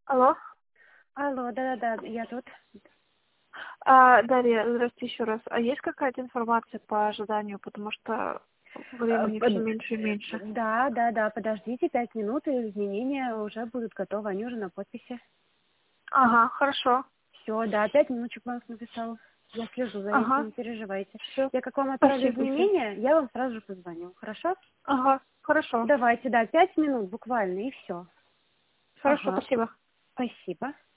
Алло. Алло, да-да-да, я тут. Дарья, здравствуйте еще раз. А есть какая-то информация по ожиданию, потому что времени все меньше и меньше? Да, подождите 5 минут, и изменения уже будут готовы, они уже на подписи. Ага, хорошо. Все, да, 5 минуточек вам написала. Я слежу за этим, Ага, не переживайте. все. Я как вам отправлю Спасибо большое. изменения, я вам сразу же позвоню, хорошо? Ага, хорошо. Давайте, да, 5 минут буквально, и все. Хорошо, Ага, спасибо. спасибо.